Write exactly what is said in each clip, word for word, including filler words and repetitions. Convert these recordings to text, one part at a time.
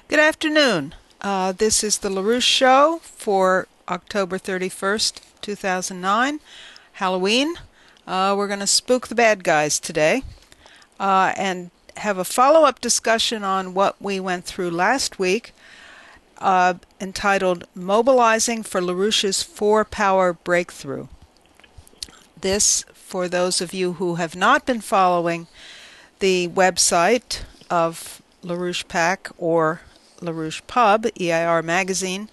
Good afternoon. Uh, this is the LaRouche Show for October thirty-first, two thousand nine, Halloween. Uh, we're going to spook the bad guys today uh, and have a follow-up discussion on what we went through last week uh, entitled Mobilizing for LaRouche's Four-Power Breakthrough. This, for those of you who have not been following the website of LaRouche PAC or LaRouche Pub, E I R Magazine,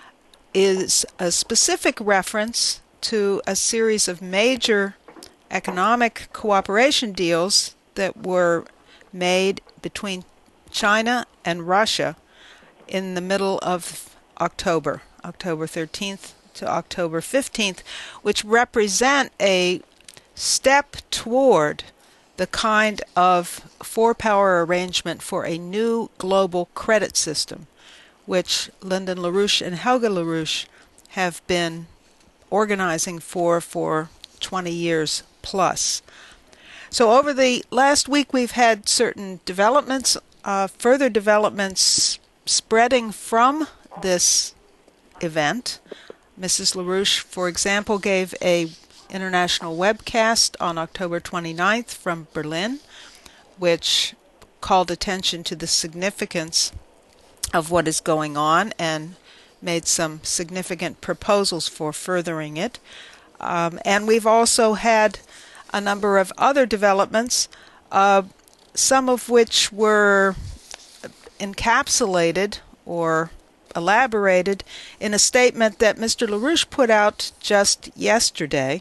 is a specific reference to a series of major economic cooperation deals that were made between China and Russia in the middle of October, October thirteenth to October fifteenth, which represent a step toward the kind of four-power arrangement for a new global credit system, which Lyndon LaRouche and Helga LaRouche have been organizing for for twenty years plus. So over the last week we've had certain developments, uh, further developments spreading from this event. Missus LaRouche, for example, gave a international webcast on October twenty-ninth from Berlin, which called attention to the significance of what is going on and made some significant proposals for furthering it. Um, and we've also had a number of other developments, uh, some of which were encapsulated or elaborated in a statement that Mister LaRouche put out just yesterday,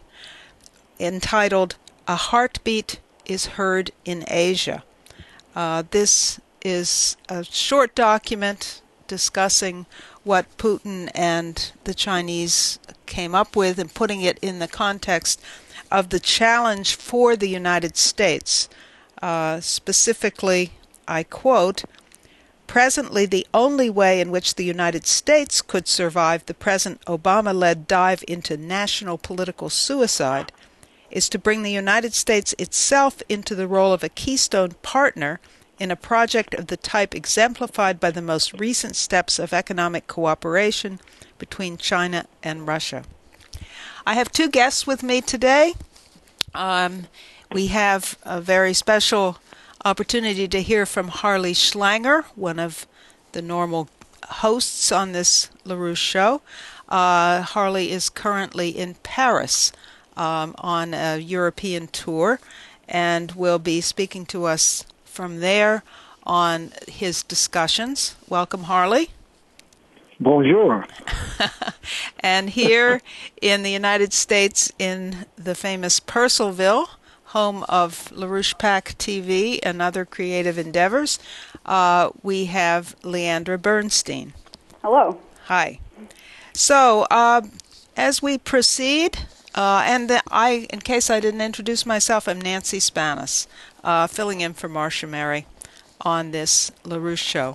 entitled, "A Heartbeat is Heard in Asia." Uh, this is a short document discussing what Putin and the Chinese came up with and putting it in the context of the challenge for the United States. Uh, specifically, I quote, "Presently, the only way in which the United States could survive the present Obama-led dive into national political suicide is to bring the United States itself into the role of a keystone partner in a project of the type exemplified by the most recent steps of economic cooperation between China and Russia." I have two guests with me today. Um, we have a very special opportunity to hear from Harley Schlanger, one of the normal hosts on this LaRouche show. Uh, Harley is currently in Paris um, on a European tour and will be speaking to us from there on his discussions. Welcome, Harley. Bonjour. And here in the United States, in the famous Purcellville, home of LaRouche PAC T V and other creative endeavors, uh, we have Leandra Bernstein. Hello. Hi. So, uh, as we proceed, uh, and the, I, in case I didn't introduce myself, I'm Nancy Spanis, uh, filling in for Marcia Mary on this LaRouche show.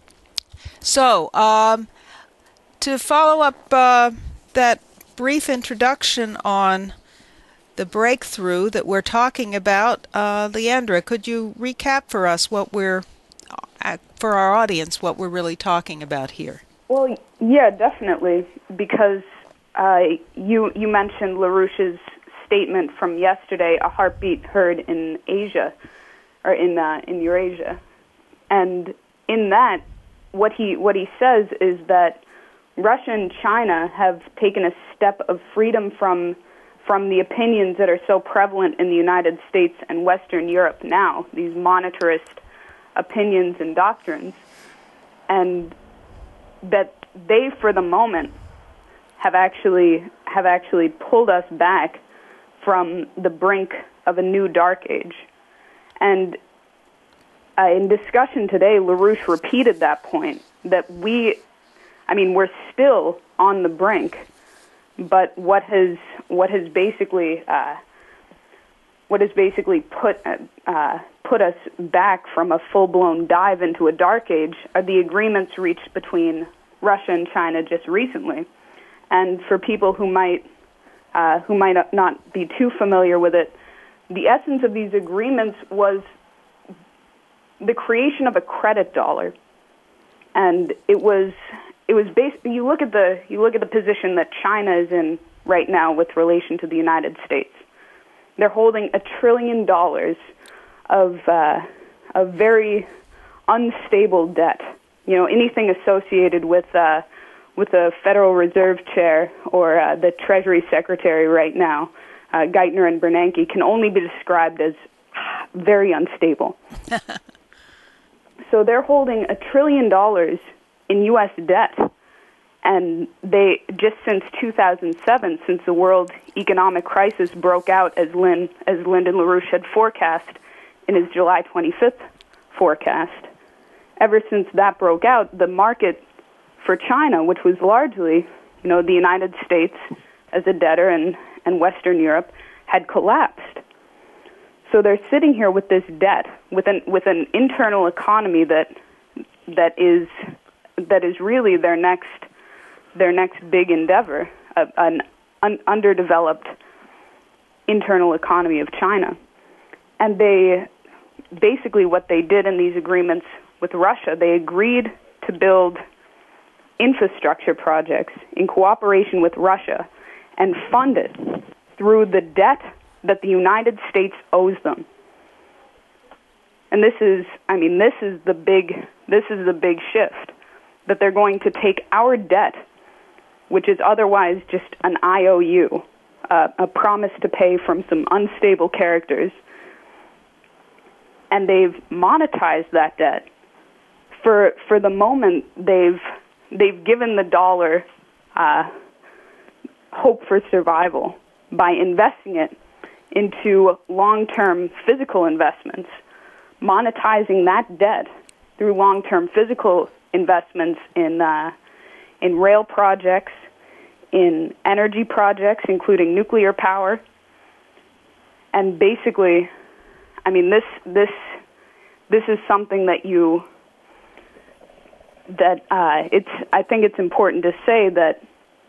So, um, to follow up uh, that brief introduction on the breakthrough that we're talking about, uh, Leandra, could you recap for us what we're, uh, for our audience, what we're really talking about here? Well, yeah, definitely, because uh, you you mentioned LaRouche's statement from yesterday, "A heartbeat heard in Asia," or in uh, in Eurasia, and in that, what he what he says is that Russia and China have taken a step of freedom from from the opinions that are so prevalent in the United States and Western Europe now, these monetarist opinions and doctrines, and that they, for the moment, have actually have actually pulled us back from the brink of a new dark age. And uh, in discussion today, LaRouche repeated that point, that we, I mean, we're still on the brink, but what has what has basically uh, what has basically put uh, put us back from a full-blown dive into a dark age are the agreements reached between Russia and China just recently. And for people who might uh, who might not be too familiar with it, the essence of these agreements was the creation of a credit dollar. and it was it was based. You look at the you look at the position that China is in right now with relation to the United States. They're holding a trillion dollars of uh, of very unstable debt. You know, anything associated with uh, with the Federal Reserve Chair or uh, the Treasury Secretary right now, uh, Geithner and Bernanke, can only be described as very unstable. So they're holding a trillion dollars in U S debt, and they just since two thousand seven, since the world economic crisis broke out, as Lynn as Lyndon LaRouche had forecast in his July twenty-fifth forecast. Ever since that broke out, the market for China, which was largely, you know, the United States as a debtor and, and Western Europe, had collapsed. So they're sitting here with this debt, with an with an internal economy that that is that is really their next their next big endeavor, a, an un, underdeveloped internal economy of China. And they basically what they did in these agreements with Russia, they agreed to build infrastructure projects in cooperation with Russia and fund it through the debt that the United States owes them. And this is, I mean, this is the big, this is the big shift, that they're going to take our debt, which is otherwise just an I O U, uh, a promise to pay from some unstable characters, and they've monetized that debt. For for the moment, they've they've given the dollar uh, hope for survival by investing it into long-term physical investments, monetizing that debt through long-term physical investments in uh, in rail projects, in energy projects, including nuclear power, and basically, I mean, this this this is something that you that uh, it's. I think it's important to say that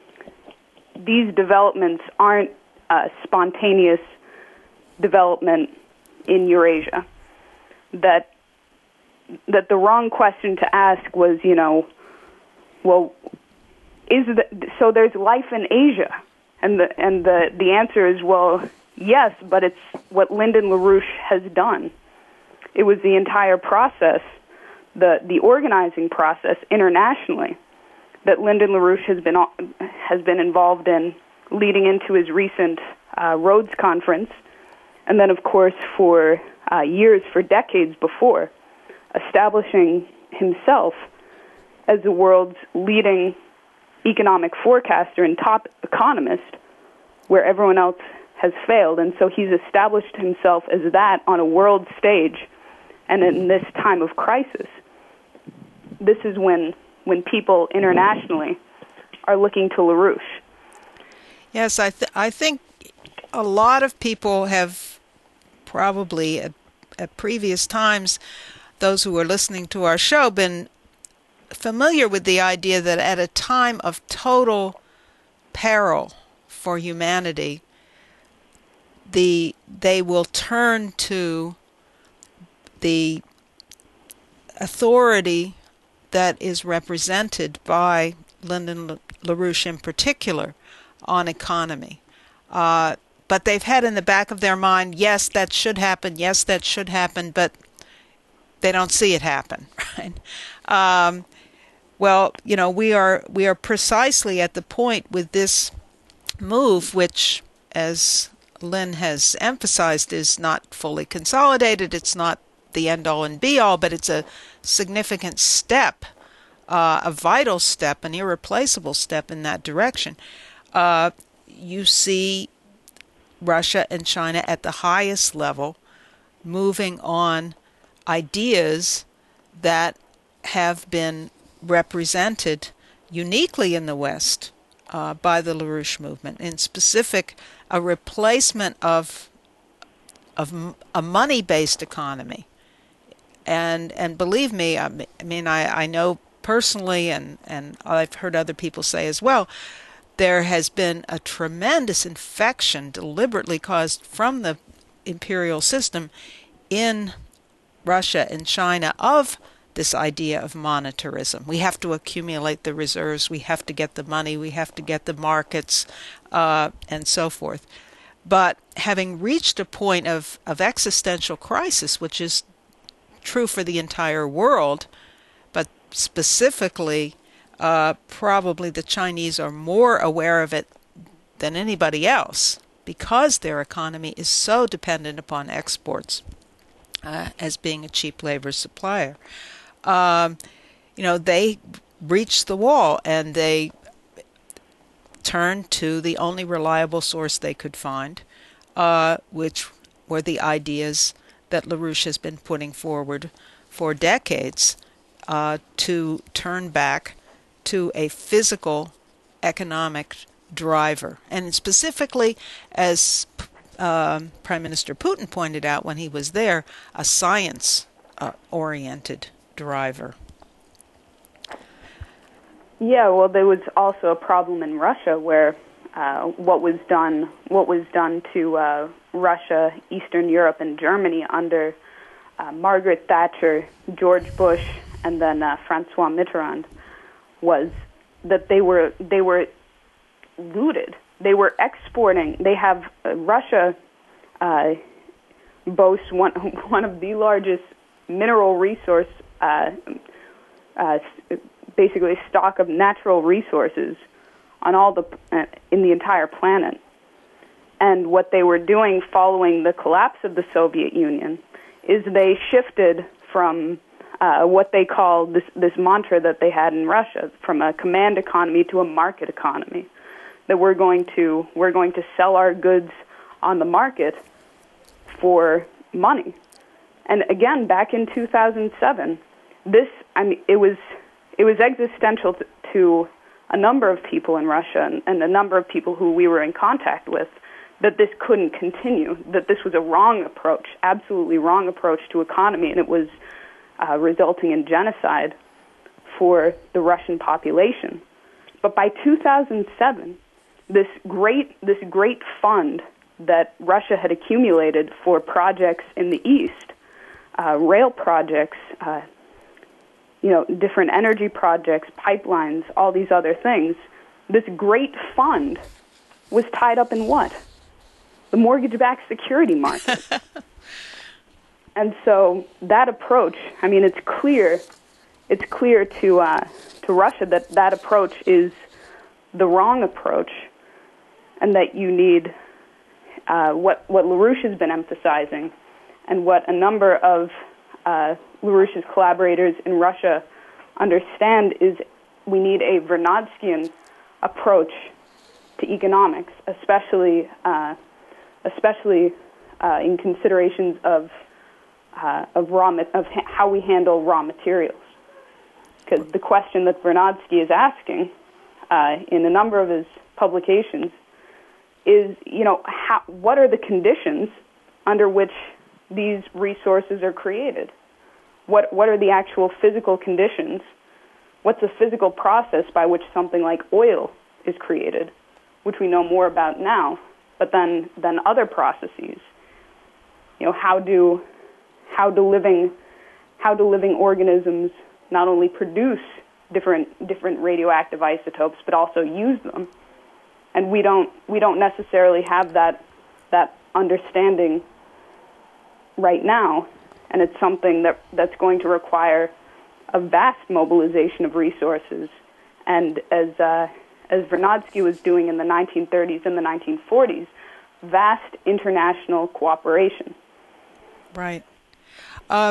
these developments aren't uh, spontaneous development in Eurasia. That that the wrong question to ask was, you know, well, is the, so there's life in Asia, and the and the the answer is, well, yes, but it's what Lyndon LaRouche has done. It was the entire process, the the organizing process internationally, that Lyndon LaRouche has been has been involved in, leading into his recent uh, Rhodes Conference, and then, of course, for uh, years, for decades before, establishing himself as the world's leading economic forecaster and top economist, where everyone else has failed. And so he's established himself as that on a world stage. And in this time of crisis, this is when when people internationally are looking to LaRouche. Yes, I th- I think a lot of people have probably at, at previous times, those who are listening to our show, been familiar with the idea that at a time of total peril for humanity, the they will turn to the authority that is represented by Lyndon LaRouche in particular on economy. Uh, but they've had in the back of their mind, yes, that should happen, yes, that should happen, but they don't see it happen, right? Um, well, you know, we are we are precisely at the point with this move, which, as Lynn has emphasized, is not fully consolidated. It's not the end-all and be-all, but it's a significant step, uh, a vital step, an irreplaceable step in that direction. Uh, you see Russia and China at the highest level moving on ideas that have been represented uniquely in the West uh, by the LaRouche movement. In specific, a replacement of of a money-based economy. And and believe me, I mean, I, I know personally, and, and I've heard other people say as well, there has been a tremendous infection deliberately caused from the imperial system in Russia and China of this idea of monetarism. We have to accumulate the reserves, we have to get the money, we have to get the markets, uh, and so forth. But having reached a point of, of existential crisis, which is true for the entire world, but specifically, uh, probably the Chinese are more aware of it than anybody else, because their economy is so dependent upon exports uh, as being a cheap labor supplier. Um, you know, they reached the wall and they turned to the only reliable source they could find, uh, which were the ideas that LaRouche has been putting forward for decades, uh, to turn back to a physical economic driver. And specifically, as um, Prime Minister Putin pointed out when he was there, a science-oriented uh, driver. Yeah, well, there was also a problem in Russia where uh, what was done, what was done to uh, Russia, Eastern Europe, and Germany under uh, Margaret Thatcher, George Bush, and then uh, Francois Mitterrand, was that they were they were looted. They were exporting. They have uh, Russia uh, boasts one one of the largest mineral resource, uh, uh, basically stock of natural resources on all the uh, in the entire planet. And what they were doing following the collapse of the Soviet Union is they shifted from uh, what they call this this mantra that they had in Russia, from a command economy to a market economy. That we're going to we're going to sell our goods on the market for money. And again, back in two thousand seven, this I mean it was it was existential to, to a number of people in Russia and, and a number of people who we were in contact with, that this couldn't continue, that this was a wrong approach, absolutely wrong approach to economy, and it was uh, resulting in genocide for the Russian population. But by two thousand seven, this great this great fund that Russia had accumulated for projects in the East, uh, rail projects, uh, you know, different energy projects, pipelines, all these other things, this great fund was tied up in what? The mortgage-backed security market. And so that approach, I mean, it's clear, it's clear to uh, to Russia that that approach is the wrong approach, and that you need uh, what what LaRouche has been emphasizing, and what a number of uh, LaRouche's collaborators in Russia understand, is we need a Vernadskian approach to economics, especially uh, especially uh, in considerations of uh, of raw of ha- how we handle raw materials. Because the question that Vernadsky is asking uh, in a number of his publications is, you know, how, what are the conditions under which these resources are created? What what are the actual physical conditions? What's the physical process by which something like oil is created, which we know more about now, but then then other processes? You know, how do how do living how do living organisms not only produce different different radioactive isotopes, but also use them? And we don't we don't necessarily have that that understanding right now, and it's something that that's going to require a vast mobilization of resources. And as uh, as Vernadsky was doing in the nineteen thirties and the nineteen forties, vast international cooperation. Right. Uh,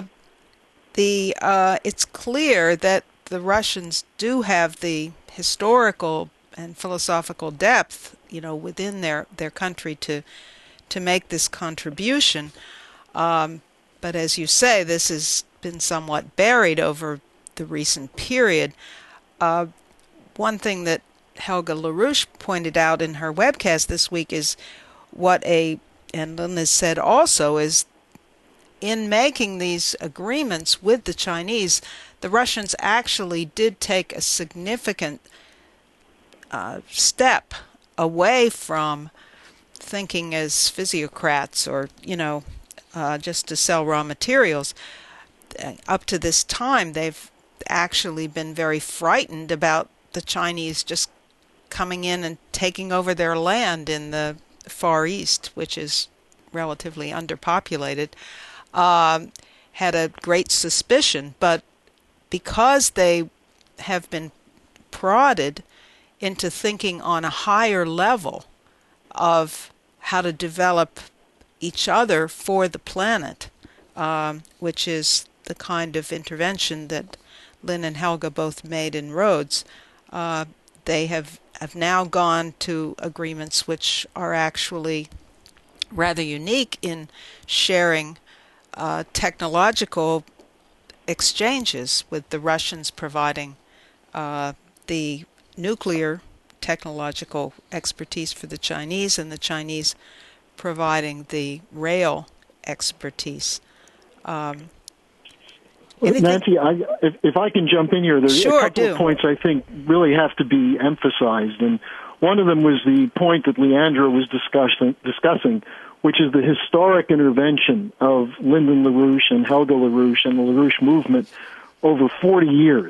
the uh, it's clear that the Russians do have the historical and philosophical depth, you know, within their, their country to to make this contribution. Um, but as you say, this has been somewhat buried over the recent period. Uh, one thing that Helga LaRouche pointed out in her webcast this week is what a, and Lynn has said also, is in making these agreements with the Chinese, the Russians actually did take a significant uh, step away from thinking as physiocrats or, you know, uh, just to sell raw materials. up to this time, they've actually been very frightened about the Chinese just coming in and taking over their land in the Far East, which is relatively underpopulated. Um, had a great suspicion, but because they have been prodded into thinking on a higher level of how to develop each other for the planet, um, which is the kind of intervention that Lynn and Helga both made in Rhodes, uh, they have, have now gone to agreements which are actually rather unique in sharing uh, technological exchanges, with the Russians providing uh, the nuclear technological expertise for the Chinese, and the Chinese providing the rail expertise. Um, Well, Nancy, I, if, if I can jump in here, there's sure, a couple do. of points I think really have to be emphasized. And one of them was the point that Leandra was discussing, discussing, which is the historic intervention of Lyndon LaRouche and Helga LaRouche and the LaRouche movement over forty years.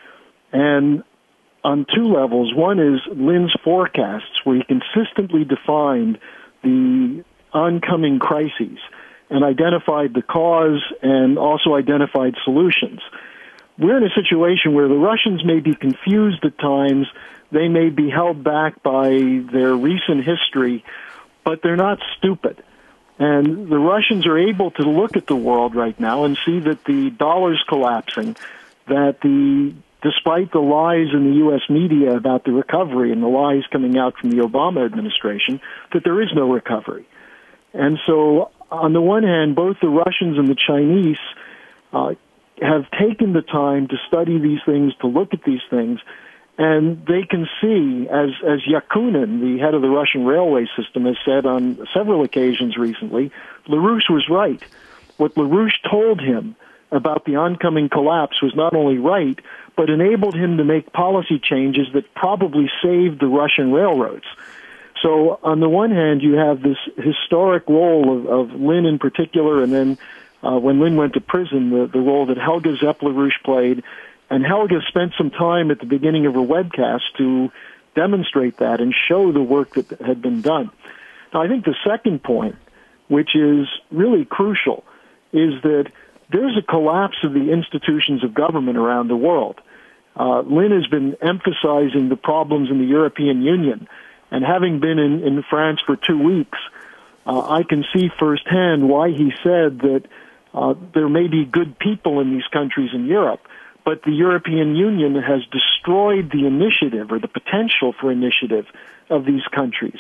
And on two levels. One is Lynn's forecasts, where he consistently defined the oncoming crises and identified the cause and also identified solutions. We're in a situation where the Russians may be confused at times, they may be held back by their recent history, but they're not stupid. And the Russians are able to look at the world right now and see that the dollar's collapsing, that the despite the lies in the U S media about the recovery and the lies coming out from the Obama administration, that there is no recovery. And so, on the one hand, both the Russians and the Chinese uh, have taken the time to study these things, to look at these things, and they can see, as as Yakunin, the head of the Russian railway system, has said on several occasions recently, LaRouche was right. What LaRouche told him about the oncoming collapse was not only right, but enabled him to make policy changes that probably saved the Russian railroads. So on the one hand, you have this historic role of, of Lynn in particular, and then uh, when Lynn went to prison, the, the role that Helga Zepp-LaRouche played. And Helga spent some time at the beginning of her webcast to demonstrate that and show the work that had been done. Now, I think the second point, which is really crucial, is that there's a collapse of the institutions of government around the world. Uh, Lynn has been emphasizing the problems in the European Union. And having been in, in France for two weeks, uh, I can see firsthand why he said that uh, there may be good people in these countries in Europe, but the European Union has destroyed the initiative or the potential for initiative of these countries.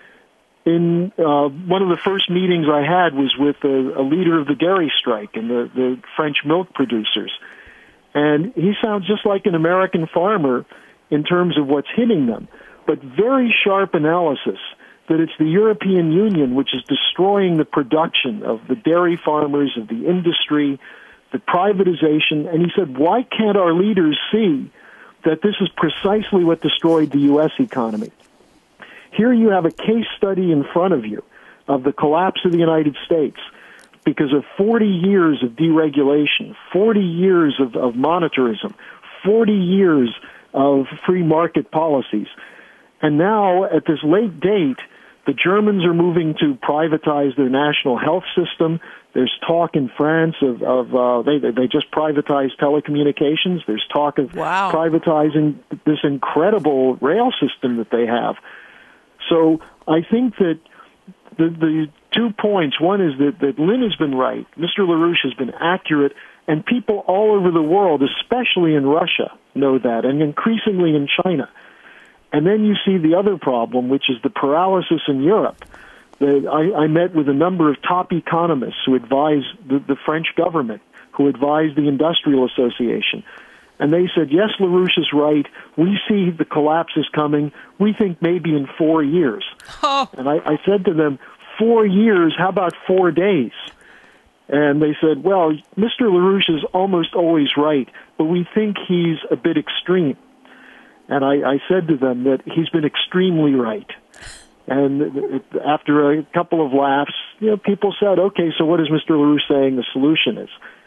In uh, one of the first meetings I had was with a, a leader of the dairy strike and the, the French milk producers. And he sounds just like an American farmer in terms of what's hitting them, but very sharp analysis that it's the European Union which is destroying the production of the dairy farmers, of the industry, the privatization. And he said, why can't our leaders see that this is precisely what destroyed the U S economy? Here you have a case study in front of you of the collapse of the United States because of forty years of deregulation, forty years of, of monetarism, forty years of free market policies. And now, at this late date, the Germans are moving to privatize their national health system. There's talk in France of, of uh, they, they just privatized telecommunications. There's talk of wow. privatizing this incredible rail system that they have. So I think that the, the two points, one is that, that Lynn has been right, Mister LaRouche has been accurate, and people all over the world, especially in Russia, know that, and increasingly in China. And then you see the other problem, which is the paralysis in Europe. The, I, I met with a number of top economists who advise the, the French government, who advise the Industrial Association. And they said, yes, LaRouche is right. We see the collapse is coming. We think maybe in four years. Oh. And I, I said to them, four years, how about four days? And they said, well, Mister LaRouche is almost always right, but we think he's a bit extreme. And I, I said to them that he's been extremely right. And after a couple of laughs, you know, people said, okay, so what is Mister LaRouche saying the solution is?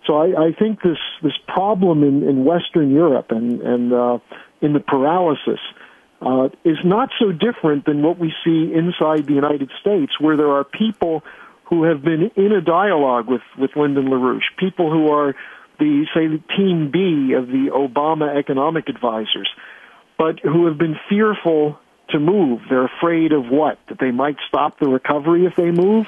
So I, I think this, this problem in, in Western Europe and, and uh, in the paralysis uh, is not so different than what we see inside the United States, where there are people who have been in a dialogue with, with Lyndon LaRouche, people who are the, say, the team B of the Obama economic advisors, but who have been fearful to move. They're afraid of what? That they might stop the recovery if they move?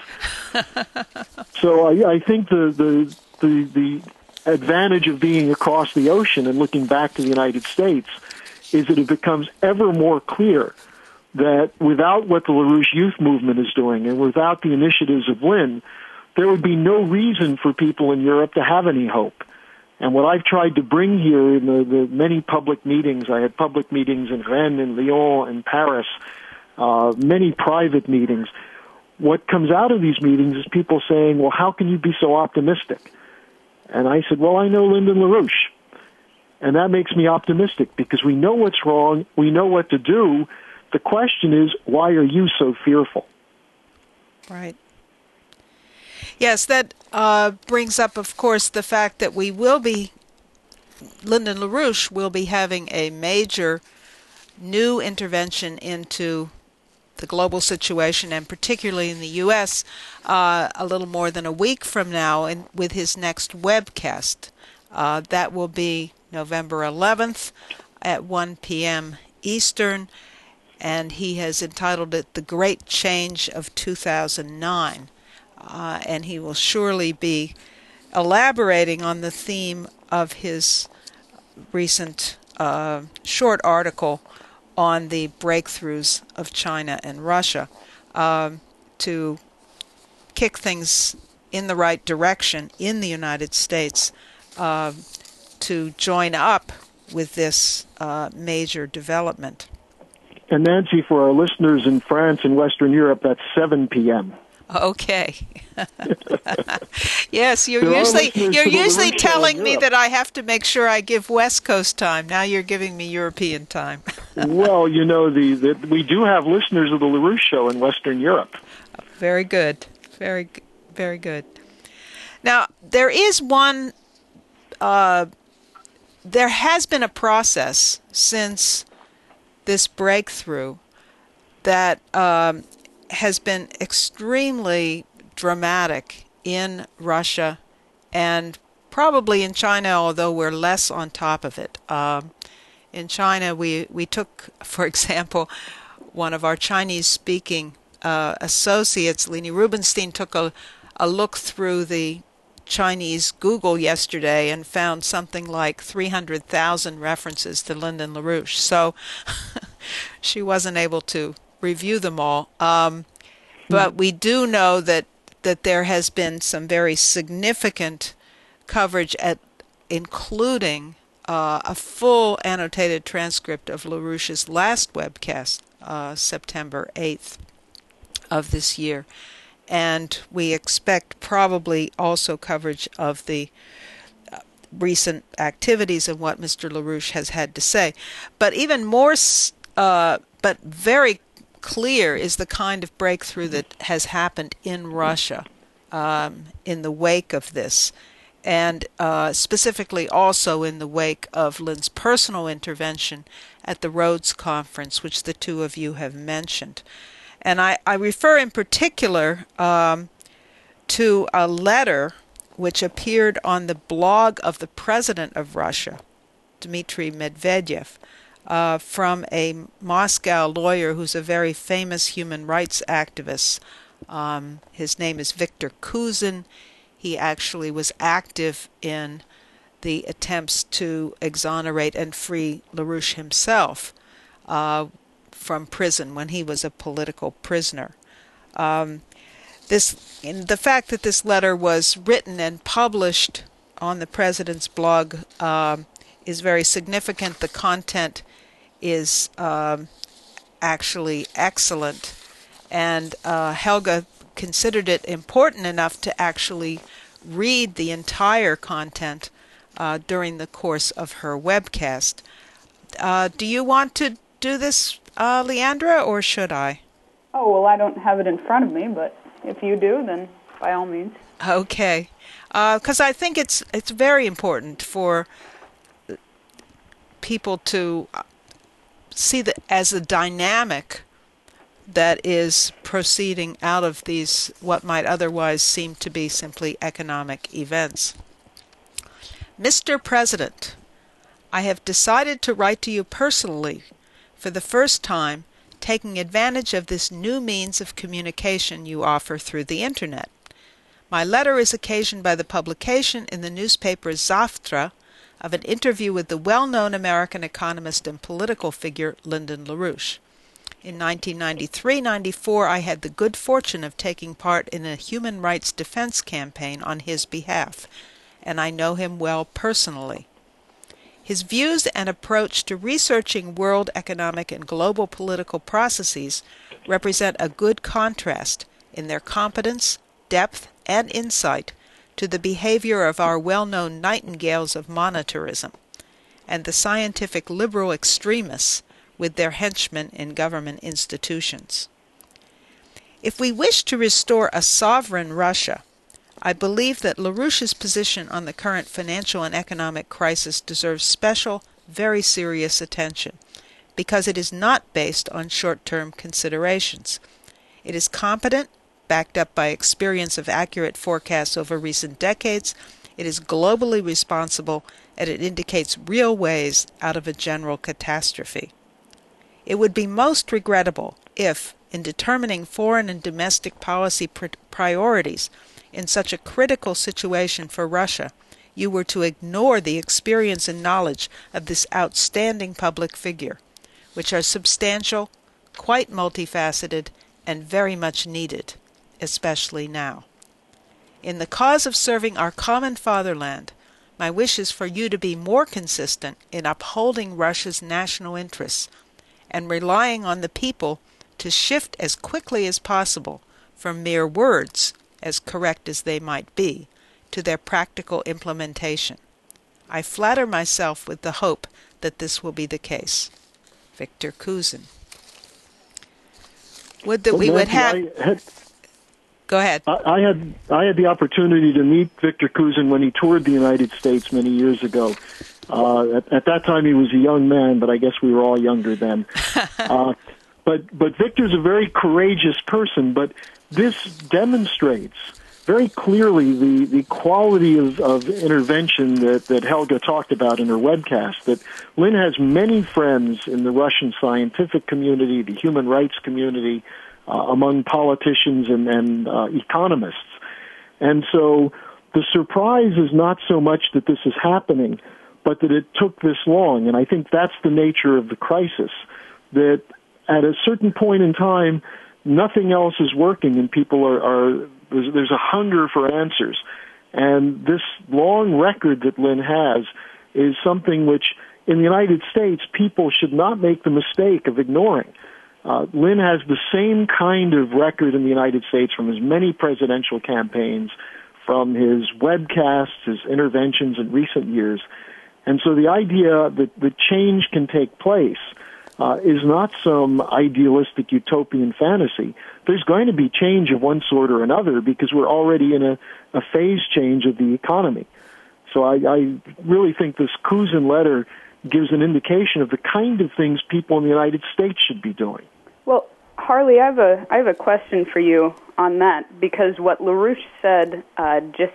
So I, I think the, the, the, the advantage of being across the ocean and looking back to the United States is that it becomes ever more clear that without what the LaRouche Youth Movement is doing and without the initiatives of Lynn, there would be no reason for people in Europe to have any hope. And what I've tried to bring here in the, the many public meetings, I had public meetings in Rennes and Lyon and Paris, uh, many private meetings. What comes out of these meetings is people saying, well, how can you be so optimistic? And I said, well, I know Lyndon LaRouche. And that makes me optimistic because we know what's wrong, we know what to do. The question is, why are you so fearful? Right. Yes, that uh, brings up, of course, the fact that we will be, Lyndon LaRouche will be having a major new intervention into the global situation, and particularly in the U S, uh, a little more than a week from now, and with his next webcast. Uh, that will be November eleventh at one p.m. Eastern, and he has entitled it The Great Change of two thousand nine. Uh, and he will surely be elaborating on the theme of his recent uh, short article on the breakthroughs of China and Russia um, to kick things in the right direction in the United States uh, to join up with this uh, major development. And Nancy, for our listeners in France and Western Europe, that's seven p.m. Okay. Yes, you're There usually you're usually LaRouche Show telling in me Europe. that I have to make sure I give West Coast time. Now you're giving me European time. Well, you know, the, the we do have listeners of the LaRouche Show in Western Europe. Very good. Very g- very good. Now, there is one uh, there has been a process since this breakthrough that um, has been extremely dramatic in Russia and probably in China, although we're less on top of it. Um, in China, we, we took, for example, one of our Chinese-speaking uh, associates, Leni Rubinstein, took a, a look through the Chinese Google yesterday and found something like three hundred thousand references to Lyndon LaRouche. So she wasn't able to review them all. Um, but we do know that, that there has been some very significant coverage, at including uh, a full annotated transcript of LaRouche's last webcast, uh, September eighth of this year. And we expect probably also coverage of the uh, recent activities and what Mister LaRouche has had to say. But even more, uh, but very clear is the kind of breakthrough that has happened in Russia um, in the wake of this, and uh, specifically also in the wake of Lynn's personal intervention at the Rhodes Conference, which the two of you have mentioned. And I, I refer in particular um, to a letter which appeared on the blog of the president of Russia, Dmitry Medvedev, uh, from a Moscow lawyer who's a very famous human rights activist. Um, his name is Viktor Kuzin. He actually was active in the attempts to exonerate and free LaRouche himself uh, from prison when he was a political prisoner. Um, this, in the fact that this letter was written and published on the president's blog um, is very significant. The content is um, actually excellent, and uh, Helga considered it important enough to actually read the entire content uh, during the course of her webcast. Uh, do you want to do this, uh, Leandra, or should I? Oh, well, I don't have it in front of me, but if you do, then by all means. Okay. Because I think it's it's very important for people to see that as a dynamic that is proceeding out of these what might otherwise seem to be simply economic events. Mister President, I have decided to write to you personally for the first time, taking advantage of this new means of communication you offer through the Internet. My letter is occasioned by the publication in the newspaper Zavtra of an interview with the well-known American economist and political figure Lyndon LaRouche. In nineteen ninety-three ninety-four, I had the good fortune of taking part in a human rights defense campaign on his behalf, and I know him well personally. His views and approach to researching world economic and global political processes represent a good contrast in their competence, depth, and insight to the behavior of our well-known nightingales of monetarism and the scientific liberal extremists with their henchmen in government institutions. If we wish to restore a sovereign Russia, I believe that LaRouche's position on the current financial and economic crisis deserves special, very serious attention, because it is not based on short-term considerations. It is competent, backed up by experience of accurate forecasts over recent decades. It is globally responsible, and it indicates real ways out of a general catastrophe. It would be most regrettable if, in determining foreign and domestic policy pr- priorities in such a critical situation for Russia, you were to ignore the experience and knowledge of this outstanding public figure, which are substantial, quite multifaceted, and very much needed, especially now. In the cause of serving our common fatherland, my wish is for you to be more consistent in upholding Russia's national interests and relying on the people to shift as quickly as possible from mere words, as correct as they might be, to their practical implementation. I flatter myself with the hope that this will be the case. Victor Kuzin. Would that well, we Nancy, would have... I had, Go ahead. I, I had I had the opportunity to meet Victor Kuzin when he toured the United States many years ago. Uh, at, at that time, he was a young man, but I guess we were all younger then. uh, but but Victor's a very courageous person. But this demonstrates very clearly the, the quality of, of intervention that, that Helga talked about in her webcast, that Lynn has many friends in the Russian scientific community, the human rights community, uh, among politicians and, and uh, economists. And so the surprise is not so much that this is happening, but that it took this long. And I think that's the nature of the crisis, that at a certain point in time, nothing else is working and people are, are there's, there's a hunger for answers. And this long record that Lynn has is something which in the United States people should not make the mistake of ignoring. Uh, Lynn has the same kind of record in the United States from his many presidential campaigns, from his webcasts, his interventions in recent years. And so the idea that the change can take place uh, is not some idealistic utopian fantasy. There's going to be change of one sort or another because we're already in a, a phase change of the economy. So I, I really think this Kuzin letter gives an indication of the kind of things people in the United States should be doing. Well, Harley, I have a I have a question for you on that, because what LaRouche said uh, just,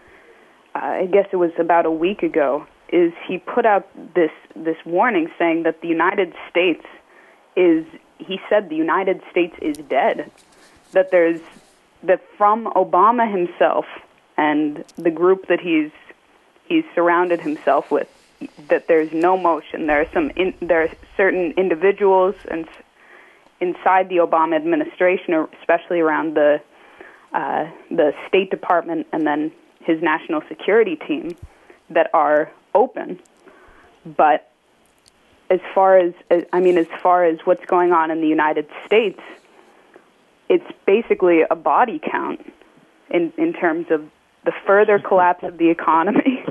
uh, I guess it was about a week ago, is he put out this this warning saying that the United States is, he said the United States is dead, that there's, that from Obama himself and the group that he's he's surrounded himself with, that there's no motion. There are some in, there are certain individuals and inside the Obama administration, especially around the uh, the State Department and then his national security team, that are open. But as far as, I mean, as far as what's going on in the United States, it's basically a body count in, in terms of the further collapse of the economy.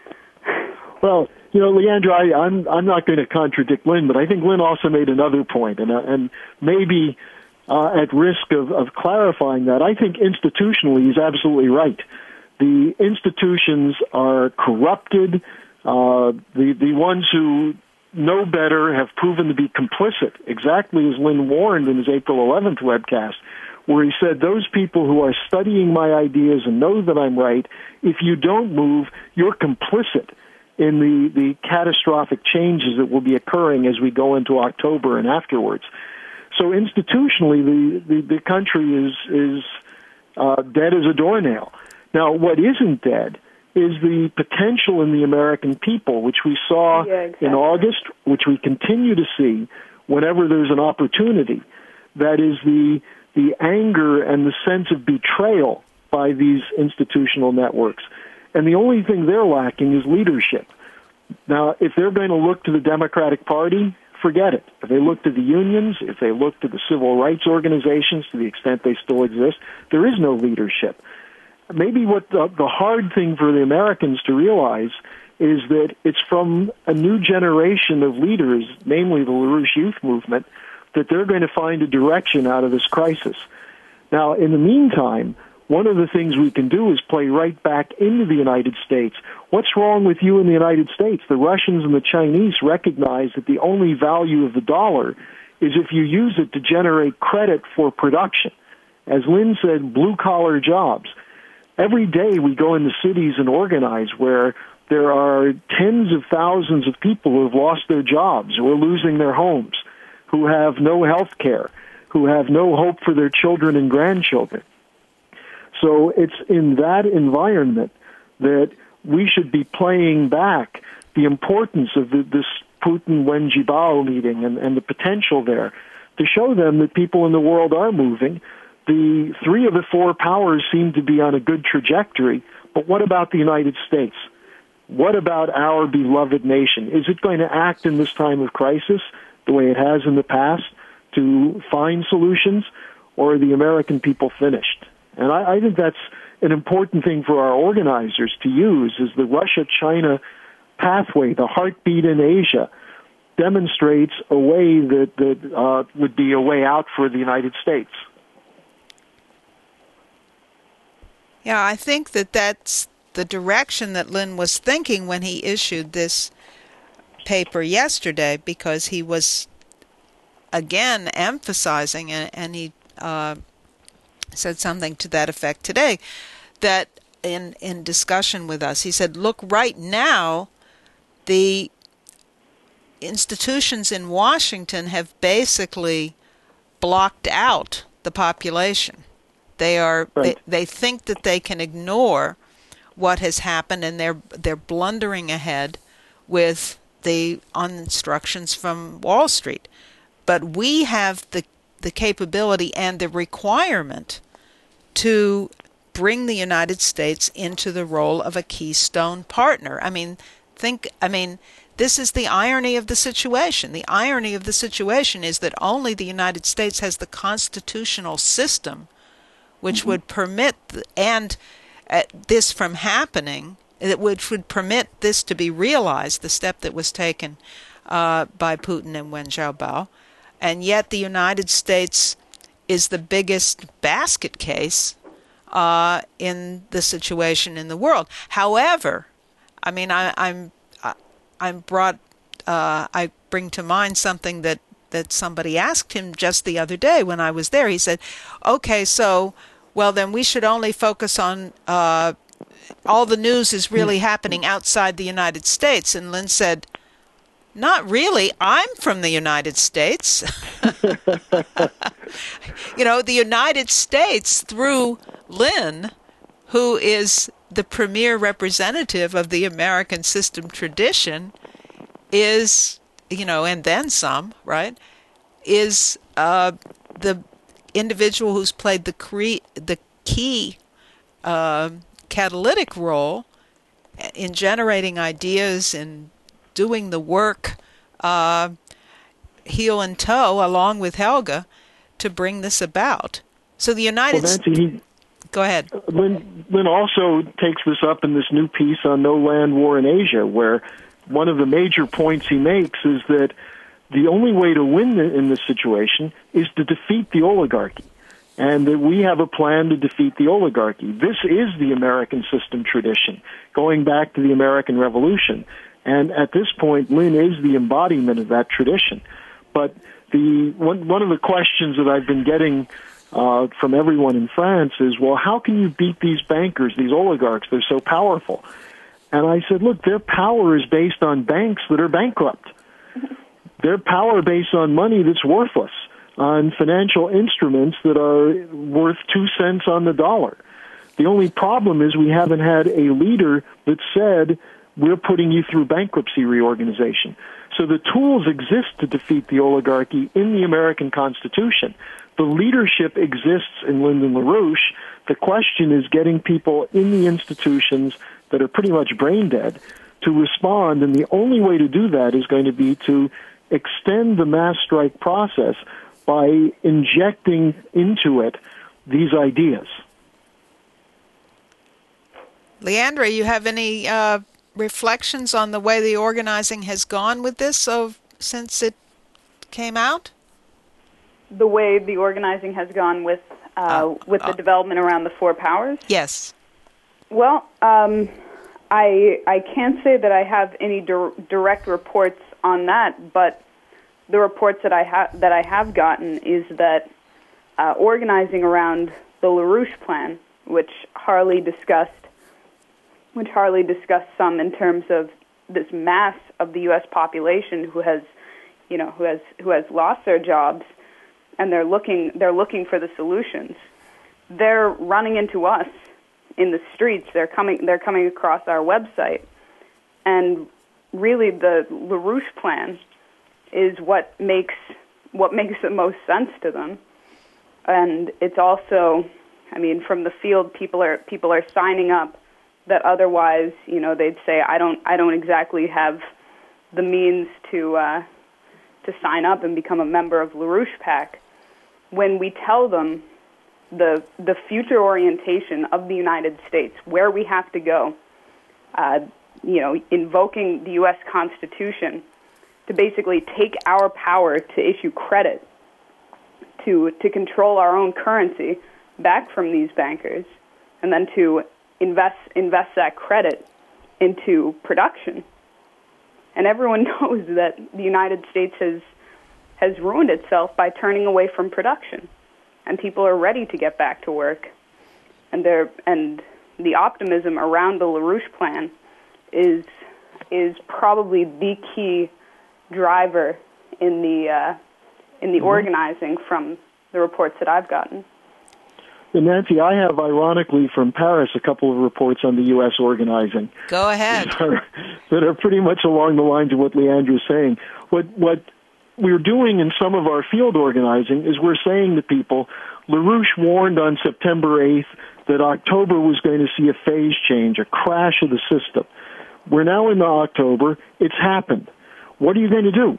Well, you know, Leandra, I, I'm I'm not going to contradict Lynn, but I think Lynn also made another point, and uh, and maybe uh, at risk of, of clarifying that. I think institutionally he's absolutely right. The institutions are corrupted. Uh, the, the ones who know better have proven to be complicit, exactly as Lynn warned in his April eleventh webcast, where he said, those people who are studying my ideas and know that I'm right, if you don't move, you're complicit in the, the catastrophic changes that will be occurring as we go into October and afterwards. So institutionally, the, the, the country is, is uh, dead as a doornail. Now, what isn't dead is the potential in the American people, which we saw yeah, exactly. in August, which we continue to see whenever there's an opportunity. That is the the anger and the sense of betrayal by these institutional networks. And the only thing they're lacking is leadership. Now, if they're going to look to the Democratic Party, forget it. If they look to the unions, if they look to the civil rights organizations, to the extent they still exist, there is no leadership. Maybe what the, the hard thing for the Americans to realize is that it's from a new generation of leaders, namely the LaRouche Youth Movement, that they're going to find a direction out of this crisis. Now, in the meantime, one of the things we can do is play right back into the United States. What's wrong with you in the United States? The Russians and the Chinese recognize that the only value of the dollar is if you use it to generate credit for production. As Lynn said, blue-collar jobs. Every day we go into cities and organize where there are tens of thousands of people who have lost their jobs or losing their homes, who have no health care, who have no hope for their children and grandchildren. So it's in that environment that we should be playing back the importance of the, this Putin-Wen Jiabao meeting and, and the potential there to show them that people in the world are moving. The three of the four powers seem to be on a good trajectory, but what about the United States? What about our beloved nation? Is it going to act in this time of crisis the way it has in the past to find solutions, or are the American people finished? And I, I think that's an important thing for our organizers to use, is the Russia-China pathway, the heartbeat in Asia, demonstrates a way that, that uh, would be a way out for the United States. Yeah, I think that that's the direction that Lynn was thinking when he issued this paper yesterday, because he was, again, emphasizing, and, and he uh, said something to that effect today, that in, in discussion with us, he said, look, right now, the institutions in Washington have basically blocked out the population. They are right. they, they think that they can ignore what has happened, and they're they're blundering ahead with the instructions from Wall Street. But we have the the capability and the requirement to bring the United States into the role of a keystone partner. I mean, think I mean, this is the irony of the situation. The irony of the situation is that only the United States has the constitutional system which mm-hmm. would permit th- and uh, this from happening, which would permit this to be realized, the step that was taken uh, by Putin and Wen Jiabao. And yet the United States is the biggest basket case uh, in the situation in the world. However, I mean, I, I'm I'm brought uh, I bring to mind something that, that somebody asked him just the other day when I was there. He said, "Okay, so well then we should only focus on uh, all the news is really happening outside the United States." And Lynn said, "Not really. I'm from the United States." You know, the United States, through Lynn, who is the premier representative of the American system tradition, is, you know, and then some, right, is uh, the individual who's played the, cre- the key uh, catalytic role in generating ideas and doing the work uh, heel and toe, along with Helga, to bring this about. So the United well, Nancy, States... Go ahead. Lynn, Lynn also takes this up in this new piece on No Land War in Asia, where one of the major points he makes is that the only way to win the, in this situation is to defeat the oligarchy, and that we have a plan to defeat the oligarchy. This is the American system tradition, going back to the American Revolution. And at this point, Lynn is the embodiment of that tradition. But the one, one of the questions that I've been getting uh, from everyone in France is, well, how can you beat these bankers, these oligarchs? They're so powerful. And I said, look, their power is based on banks that are bankrupt. Their power based on money that's worthless, on financial instruments that are worth two cents on the dollar. The only problem is we haven't had a leader that said, we're putting you through bankruptcy reorganization. So the tools exist to defeat the oligarchy in the American Constitution. The leadership exists in Lyndon LaRouche. The question is getting people in the institutions that are pretty much brain dead to respond, and the only way to do that is going to be to extend the mass strike process by injecting into it these ideas. Leandra, you have any uh, reflections on the way the organizing has gone with this so, since it came out? The way the organizing has gone with uh, uh, with the uh, development around the four powers? Yes. Well, um, I I can't say that I have any dir- direct reports on that, but the reports that I have that I have gotten is that uh, organizing around the LaRouche plan, which Harley discussed, which Harley discussed some in terms of this mass of the U S population who has, you know, who has who has lost their jobs, and they're looking they're looking for the solutions. They're running into us in the streets. They're coming they're coming across our website, and really the LaRouche plan is what makes what makes the most sense to them. And it's also, I mean, from the field, people are people are signing up that otherwise, you know, they'd say, I don't I don't exactly have the means to uh, to sign up and become a member of LaRouche PAC. When we tell them the the future orientation of the United States, where we have to go, uh, you know, invoking the U S Constitution to basically take our power to issue credit, to to control our own currency back from these bankers, and then to invest invest that credit into production. And everyone knows that the United States has has ruined itself by turning away from production, and people are ready to get back to work. And they're, and the optimism around the LaRouche plan is is probably the key driver in the uh, in the mm-hmm. organizing from the reports that I've gotten. And Nancy, I have, ironically, from Paris, a couple of reports on the U S organizing. Go ahead. That are, that are pretty much along the lines of what Leandra is saying. What what we're doing in some of our field organizing is we're saying to people, LaRouche warned on September eighth that October was going to see a phase change, a crash of the system. We're now in October. It's happened. What are you going to do?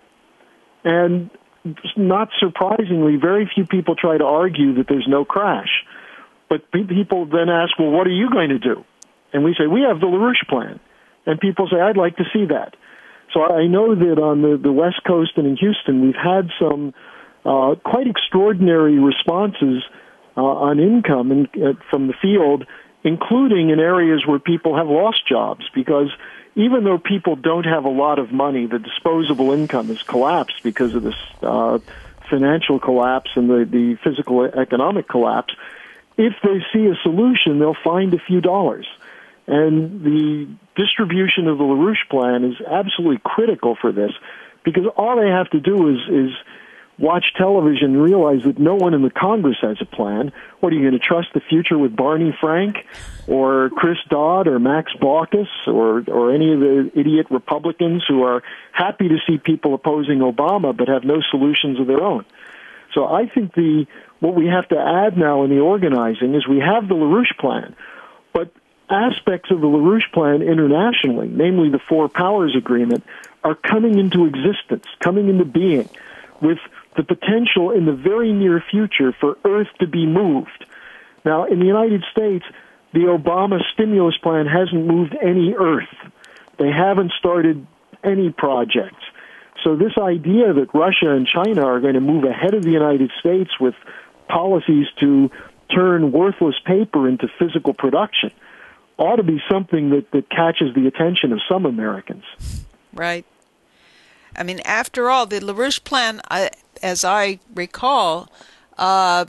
And not surprisingly, very few people try to argue that there's no crash. But people then ask, well, what are you going to do? And we say, we have the LaRouche plan. And people say, I'd like to see that. So I know that on the, the West Coast and in Houston, we've had some uh, quite extraordinary responses uh, on income in, uh, from the field, including in areas where people have lost jobs, because even though people don't have a lot of money, the disposable income has collapsed because of this uh, financial collapse and the, the physical economic collapse. If they see a solution, they'll find a few dollars. And the distribution of the LaRouche plan is absolutely critical for this, because all they have to do is, is watch television and realize that no one in the Congress has a plan. What, are you going to trust the future with Barney Frank or Chris Dodd or Max Baucus or, or any of the idiot Republicans who are happy to see people opposing Obama but have no solutions of their own? So I think the what we have to add now in the organizing is we have the LaRouche plan, but aspects of the LaRouche plan internationally, namely the Four Powers Agreement, are coming into existence, coming into being, with the potential in the very near future for Earth to be moved. Now, in the United States, the Obama stimulus plan hasn't moved any Earth. They haven't started any projects. So this idea that Russia and China are going to move ahead of the United States with policies to turn worthless paper into physical production ought to be something that, that catches the attention of some Americans. Right. I mean, after all, the LaRouche Plan, I, as I recall, uh,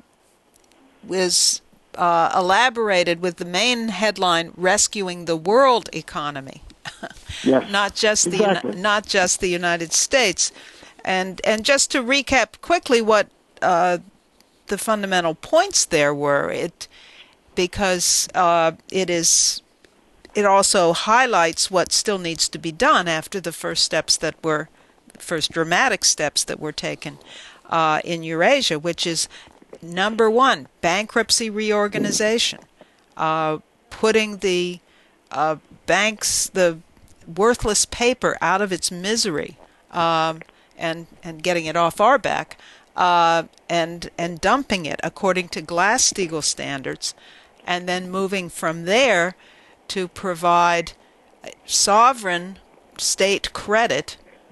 was uh, elaborated with the main headline, "Rescuing the World Economy." Yes, not just exactly. the not just the United States. And and just to recap quickly what uh, the fundamental points there were, it because uh, it is it also highlights what still needs to be done after the first steps that were first dramatic steps that were taken uh, in Eurasia, which is number one, bankruptcy reorganization, uh, putting the uh, banks, the worthless paper out of its misery, um, and and getting it off our back, uh, and and dumping it according to Glass-Steagall standards, and then moving from there to provide sovereign state credit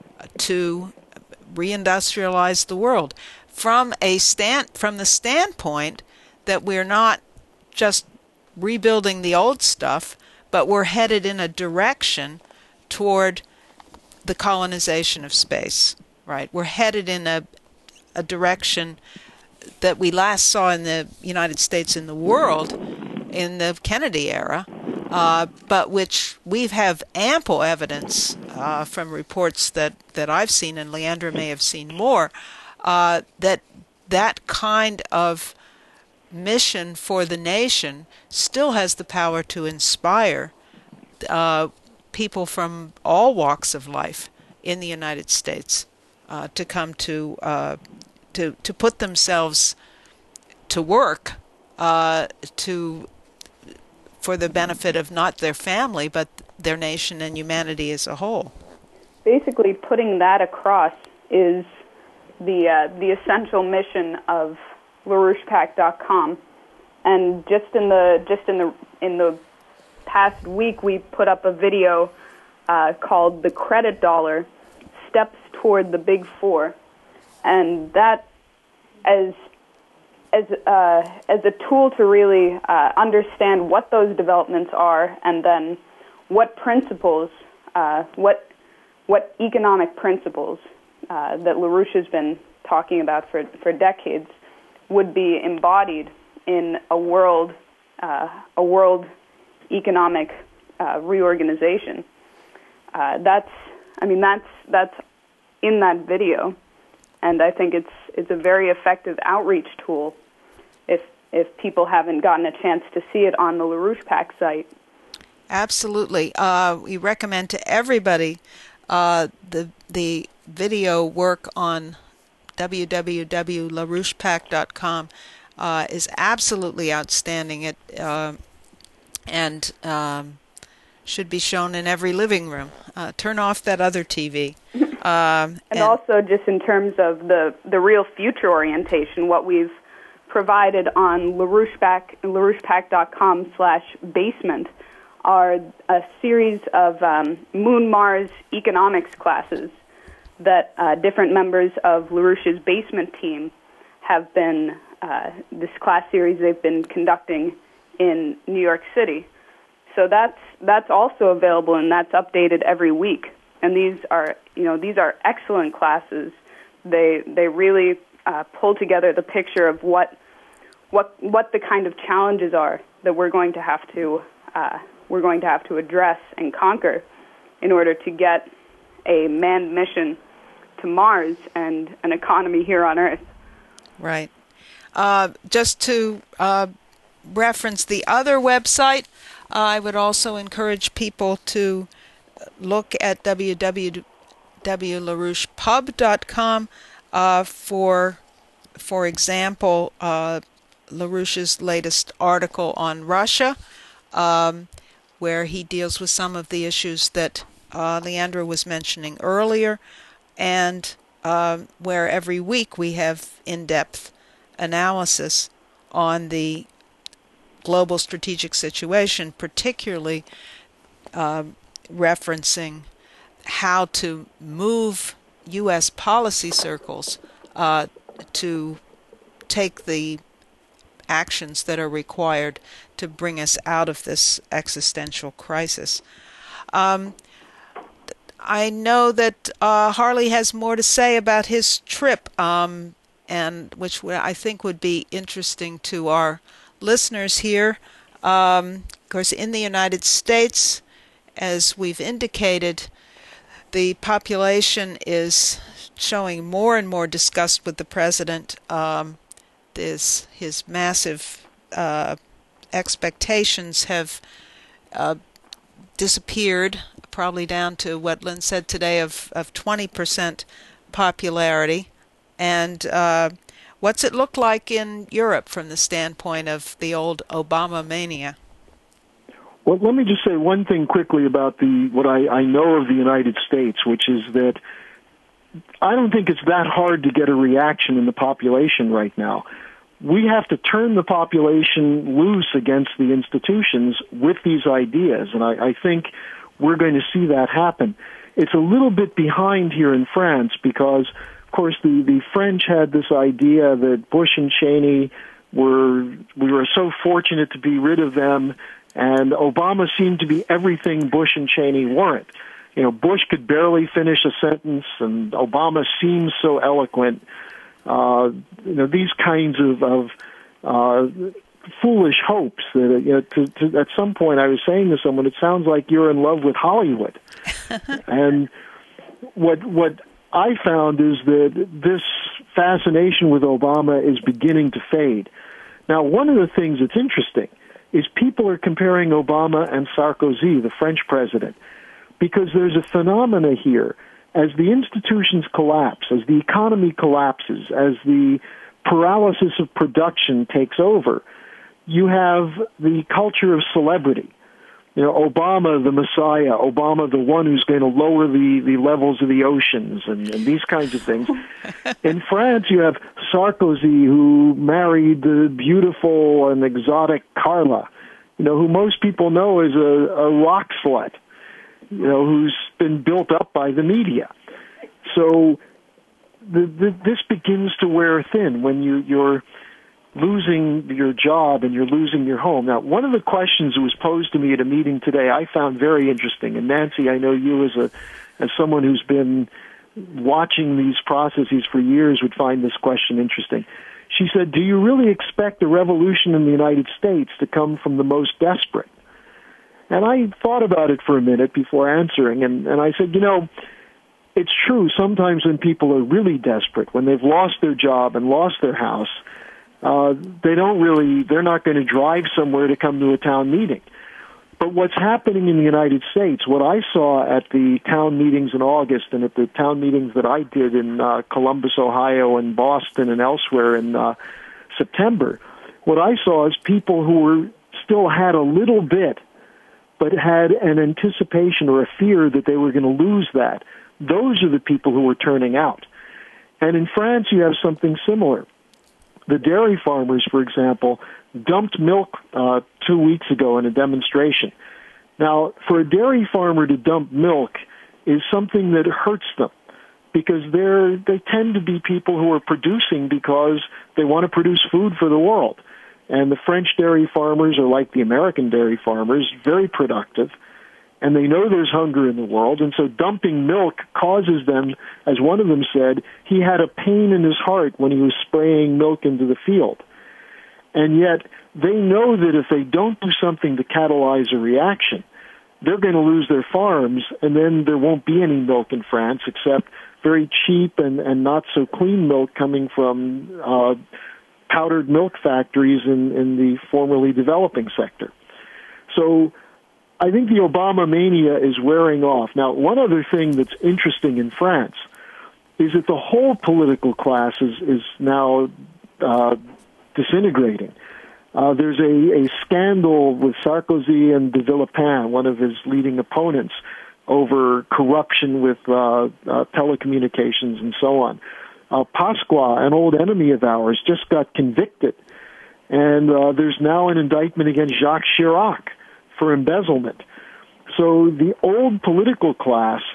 to reindustrialize the world from a stand from the standpoint that we're not just rebuilding the old stuff, but we're headed in a direction toward the colonization of space, right? We're headed in a a direction that we last saw in the United States and the world in the Kennedy era, uh, but which we have ample evidence uh, from reports that, that I've seen, and Leandra may have seen more, uh, that that kind of mission for the nation still has the power to inspire uh, people from all walks of life in the United States uh, to come to uh, to to put themselves to work uh, to for the benefit of not their family but their nation and humanity as a whole. Basically, putting that across is the uh, the essential mission of LaRouche Pact dot com, and just in the just in the in the past week, we put up a video uh, called "The Credit Dollar: Steps Toward the Big Four," and that as as uh, as a tool to really uh, understand what those developments are, and then what principles, uh, what what economic principles uh, that LaRouche has been talking about for for decades would be embodied in a world uh, a world economic uh, reorganization. Uh, that's, I mean, that's that's in that video, and I think it's it's a very effective outreach tool. If if people haven't gotten a chance to see it on the LaRouche Pact site, absolutely, uh, we recommend to everybody uh, the the video work on w w w dot larouche pact dot com uh, is absolutely outstanding. It uh, and um, should be shown in every living room. Uh, turn off that other T V. Um, and, and also just in terms of the, the real future orientation, what we've provided on LaRouche Pact dot com slash basement are a series of um, Moon Mars economics classes that uh, different members of LaRouche's basement team have been, uh, this class series they've been conducting in New York City. So that's that's also available, and that's updated every week. And these are, you know, these are excellent classes. They they really uh, pull together the picture of what what what the kind of challenges are that we're going to have to uh, we're going to have to address and conquer in order to get a manned mission to Mars and an economy here on Earth. Right. Uh, just to uh, reference the other website, uh, I would also encourage people to look at w w w dot larouche pub dot com uh, for, for example, uh, LaRouche's latest article on Russia, um, where he deals with some of the issues that uh, Leandra was mentioning earlier, and uh, where every week we have in-depth analysis on the global strategic situation, particularly uh, referencing how to move U S policy circles uh, to take the actions that are required to bring us out of this existential crisis. Um, I know that uh, Harley has more to say about his trip, um, and which I think would be interesting to our listeners here. Um, of course, in the United States, as we've indicated, the population is showing more and more disgust with the president. Um, this, his massive uh, expectations have uh, disappeared, probably down to what Lynn said today of, of twenty percent popularity. And uh, what's it look like in Europe from the standpoint of the old Obama mania? Well, let me just say one thing quickly about the what I, I know of the United States, which is that I don't think it's that hard to get a reaction in the population right now. We have to turn the population loose against the institutions with these ideas, and I, I think we're going to see that happen. It's a little bit behind here in France because, of course, the, the French had this idea that Bush and Cheney were, we were so fortunate to be rid of them, and Obama seemed to be everything Bush and Cheney weren't. You know, Bush could barely finish a sentence, and Obama seems so eloquent. Uh, you know, these kinds of, of uh, foolish hopes that, you know, to, to, at some point I was saying to someone, it sounds like you're in love with Hollywood. And what what I found is that this fascination with Obama is beginning to fade. Now, one of the things that's interesting is people are comparing Obama and Sarkozy, the French president, because there's a phenomena here. As the institutions collapse, as the economy collapses, as the paralysis of production takes over, you have the culture of celebrity. You know, Obama, the Messiah, Obama, the one who's going to lower the, the levels of the oceans, and, and these kinds of things. In France, you have Sarkozy, who married the beautiful and exotic Carla, you know, who most people know as a, a rock slut, you know, who's been built up by the media. So the, the, this begins to wear thin when you, you're losing your job and you're losing your home. Now, one of the questions that was posed to me at a meeting today I found very interesting. And Nancy, I know you as a as someone who's been watching these processes for years would find this question interesting. She said, do you really expect a revolution in the United States to come from the most desperate? And I thought about it for a minute before answering, and, and I said, you know, it's true sometimes when people are really desperate, when they've lost their job and lost their house, uh, they don't really, they're not going to drive somewhere to come to a town meeting. But what's happening in the United States, what I saw at the town meetings in August and at the town meetings that I did in uh, Columbus, Ohio, and Boston and elsewhere in uh, September, what I saw is people who were still had a little bit but had an anticipation or a fear that they were going to lose that. Those are the people who were turning out. And in France, you have something similar. The dairy farmers, for example, dumped milk uh, two weeks ago in a demonstration. Now, for a dairy farmer to dump milk is something that hurts them because they're, they tend to be people who are producing because they want to produce food for the world. And the French dairy farmers are like the American dairy farmers, very productive, and they know there's hunger in the world, and so dumping milk causes them, as one of them said, he had a pain in his heart when he was spraying milk into the field. And yet, they know that if they don't do something to catalyze a reaction, they're going to lose their farms, and then there won't be any milk in France except very cheap and, and not so clean milk coming from uh, powdered milk factories in, in the formerly developing sector. So I think the Obama mania is wearing off. Now, one other thing that's interesting in France is that the whole political class is, is now uh, disintegrating. Uh, there's a, a scandal with Sarkozy and de Villepin, one of his leading opponents, over corruption with uh, uh, telecommunications and so on. Uh, Pasqua, an old enemy of ours, just got convicted. And uh, there's now an indictment against Jacques Chirac for embezzlement. So the old political class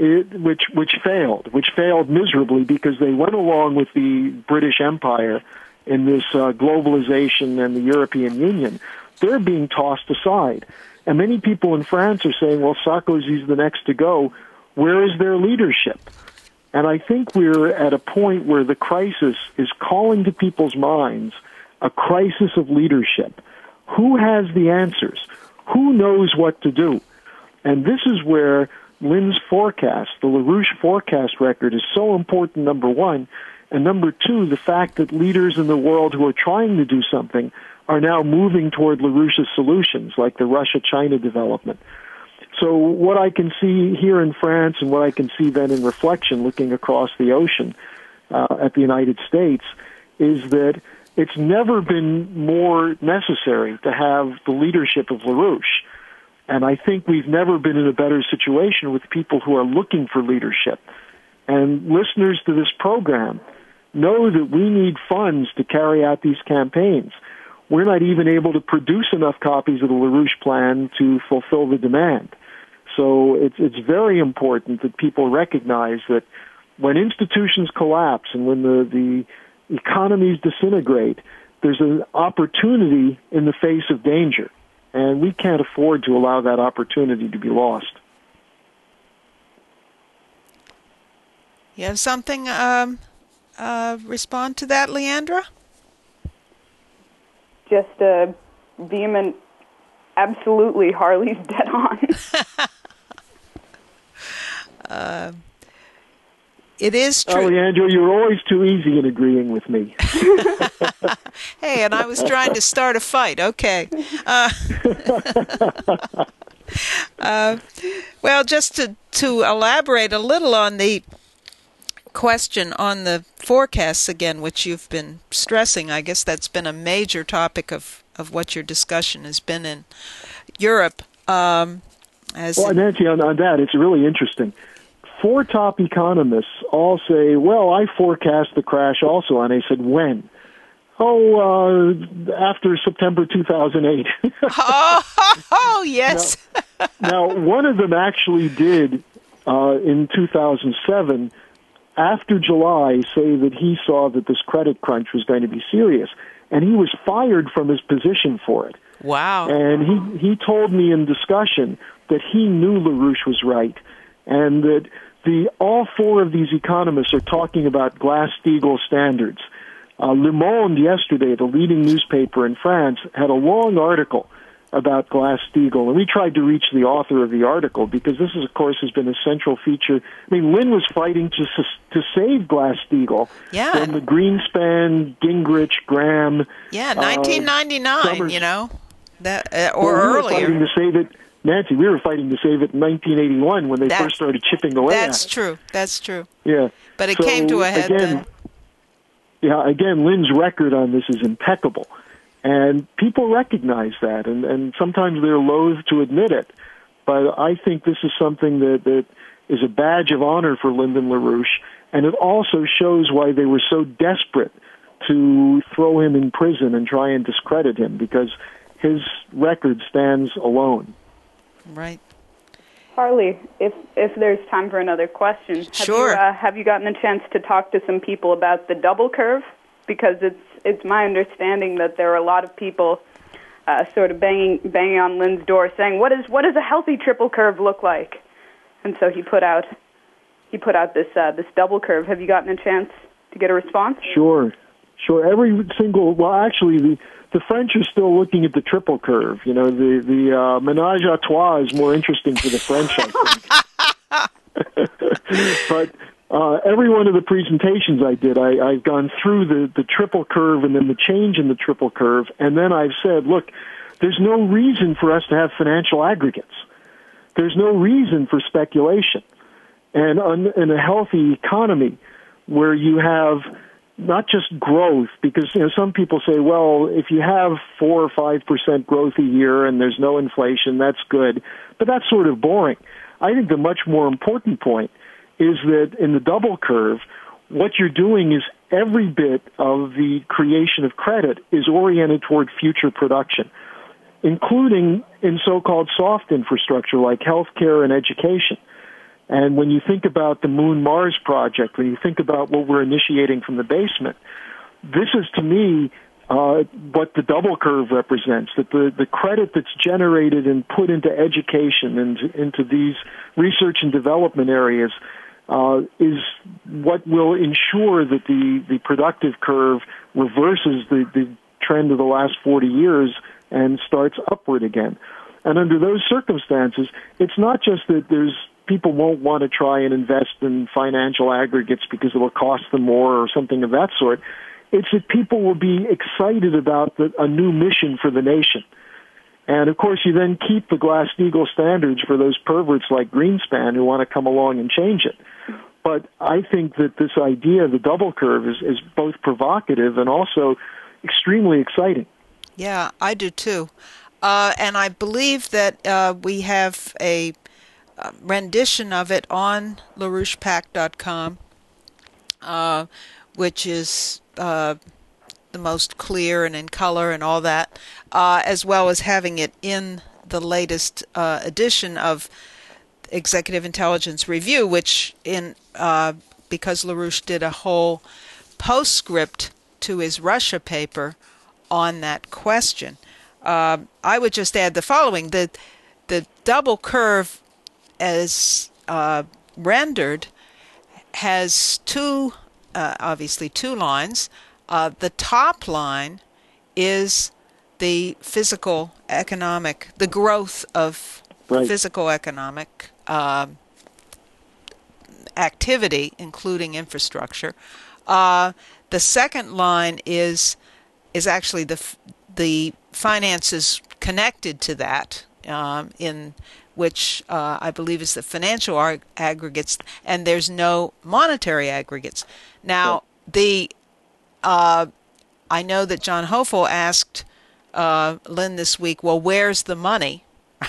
it, which which failed, which failed miserably because they went along with the British Empire in this uh, globalization and the European Union. They're being tossed aside. And many people in France are saying, well, Sarkozy's the next to go. Where is their leadership? And I think we're at a point where the crisis is calling to people's minds a crisis of leadership. Who has the answers? Who knows what to do? And this is where Lynn's forecast, the LaRouche forecast record, is so important, number one. And number two, the fact that leaders in the world who are trying to do something are now moving toward LaRouche's solutions, like the Russia-China development. So what I can see here in France and what I can see then in reflection looking across the ocean uh, at the United States is that it's never been more necessary to have the leadership of LaRouche. And I think we've never been in a better situation with people who are looking for leadership. And listeners to this program know that we need funds to carry out these campaigns. We're not even able to produce enough copies of the LaRouche plan to fulfill the demand. So it's it's very important that people recognize that when institutions collapse and when the, the economies disintegrate, there's an opportunity in the face of danger. And we can't afford to allow that opportunity to be lost. You have something um, uh, respond to that, Leandra? Just a vehement, absolutely, Harley's dead on. uh, it is true. Oh, Leandra, you're always too easy in agreeing with me. Hey, and I was trying to start a fight. Okay. Uh, uh, well, just to, to elaborate a little on the question on the forecasts again, which you've been stressing, I guess that's been a major topic of, of what your discussion has been in Europe. Um, as well, Nancy, on, on that, it's really interesting. Four top economists all say, well, I forecast the crash also. And I said, when? Oh, uh, after September two thousand eight. oh, oh, yes. now, now, one of them actually did, uh, in two thousand seven, after July, say that he saw that this credit crunch was going to be serious. And he was fired from his position for it. Wow. And he, he told me in discussion that he knew LaRouche was right, and that the all four of these economists are talking about Glass-Steagall standards. Uh, Le Monde yesterday, the leading newspaper in France, had a long article about Glass-Steagall, and we tried to reach the author of the article because this, is, of course, has been a central feature. I mean, Lynn was fighting to to save Glass-Steagall yeah. when the Greenspan, Gingrich, Graham. Yeah, nineteen ninety-nine. Uh, Summers, you know, that uh, or well, we earlier. Were fighting to save it. Nancy, we were fighting to save it in nineteen eighty-one when they that, first started chipping away at it. That's true. That's true. Yeah. But it so, came to a head again, then. Yeah, again, Lynn's record on this is impeccable. And people recognize that, and, and sometimes they're loath to admit it. But I think this is something that, that is a badge of honor for Lyndon LaRouche, and it also shows why they were so desperate to throw him in prison and try and discredit him, because his record stands alone. Right. Harley, if if there's time for another question, have sure. you, uh, have you gotten a chance to talk to some people about the double curve? Because it's it's my understanding that there are a lot of people uh, sort of banging banging on Lynn's door, saying, "What is what does a healthy triple curve look like?" And so he put out he put out this uh, this double curve. Have you gotten a chance to get a response? Sure, sure. Every single well, actually the. The French are still looking at the triple curve. You know, the the uh, ménage à trois is more interesting for the French, I think. But uh, every one of the presentations I did, I, I've gone through the, the triple curve and then the change in the triple curve, and then I've said, look, there's no reason for us to have financial aggregates. There's no reason for speculation. And on, in a healthy economy where you have not just growth, because you know some people say, well, if you have four or five percent growth a year and there's no inflation, that's good. But that's sort of boring. I think the much more important point is that in the double curve, what you're doing is every bit of the creation of credit is oriented toward future production, including in so-called soft infrastructure like healthcare and education. And when you think about the Moon Mars project, when you think about what we're initiating from the basement, this is, to me, uh, what the double curve represents, that the, the credit that's generated and put into education and into these research and development areas uh, is what will ensure that the, the productive curve reverses the, the trend of the last forty years and starts upward again. And under those circumstances, it's not just that there's people won't want to try and invest in financial aggregates because it will cost them more or something of that sort. It's that people will be excited about the, a new mission for the nation. And, of course, you then keep the Glass-Steagall standards for those perverts like Greenspan who want to come along and change it. But I think that this idea of the double curve is, is both provocative and also extremely exciting. Yeah, I do too. Uh, and I believe that uh, we have a uh, rendition of it on LaRouche Pac dot com, uh, which is uh, the most clear and in color and all that, uh, as well as having it in the latest uh, edition of Executive Intelligence Review, which in uh, because LaRouche did a whole postscript to his Russia paper on that question. Uh, I would just add the following: the the double curve, as uh, rendered, has two, uh, obviously two lines. Uh, the top line is the physical economic, the growth of right. physical economic uh, activity, including infrastructure. Uh, the second line is is actually the the finances connected to that, um, in which uh, I believe is the financial ag- aggregates, and there's no monetary aggregates. Now, the uh, I know that John Hofel asked uh, Lynn this week, well, where's the money?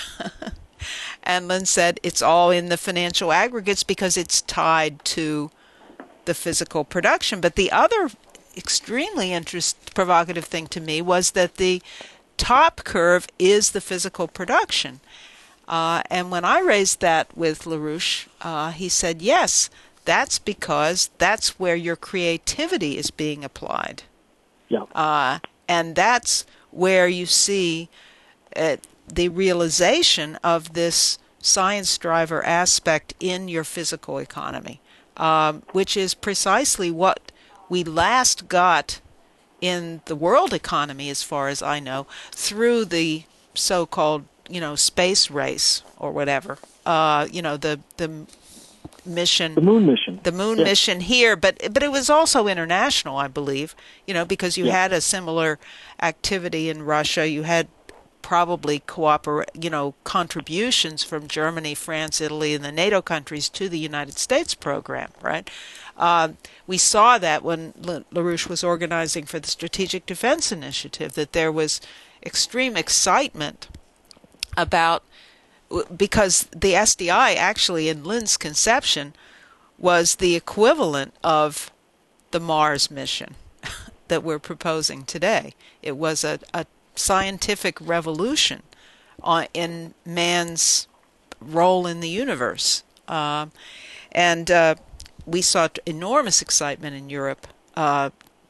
And Lynn said it's all in the financial aggregates because it's tied to the physical production. But the other extremely interest provocative thing to me was that the top curve is the physical production. Uh, and when I raised that with LaRouche, uh, he said, yes, that's because that's where your creativity is being applied. Yeah. Uh, and that's where you see uh, the realization of this science driver aspect in your physical economy, um, which is precisely what we last got in the world economy, as far as I know, through the so-called, you know, space race or whatever. Uh, you know, the the mission, the moon mission, the moon yeah. mission here, but but it was also international, I believe. You know, because you yeah. had a similar activity in Russia. You had probably cooperate, you know, contributions from Germany, France, Italy, and the NATO countries to the United States program, right? Uh, we saw that when LaRouche was organizing for the Strategic Defense Initiative, that there was extreme excitement about, because the S D I actually, in Lynn's conception, was the equivalent of the Mars mission that we're proposing today. It was a, a scientific revolution uh, in man's role in the universe. Uh, and uh, we saw enormous excitement in Europe, uh,